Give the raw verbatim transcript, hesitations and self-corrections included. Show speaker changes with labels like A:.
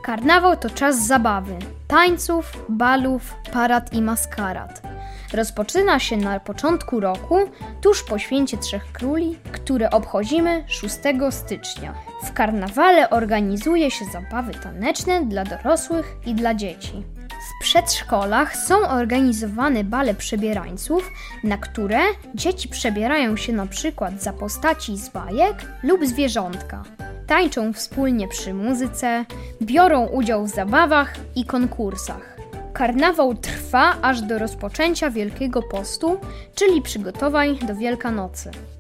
A: Karnawał to czas zabawy, tańców, balów, parad i maskarad. Rozpoczyna się na początku roku, tuż po Święcie Trzech Króli, które obchodzimy szóstego stycznia. W karnawale organizuje się zabawy taneczne dla dorosłych i dla dzieci. W przedszkolach są organizowane bale przebierańców, na które dzieci przebierają się na przykład za postaci z bajek lub zwierzątka. Tańczą wspólnie przy muzyce, biorą udział w zabawach i konkursach. Karnawał trwa aż do rozpoczęcia Wielkiego Postu, czyli przygotowań do Wielkanocy.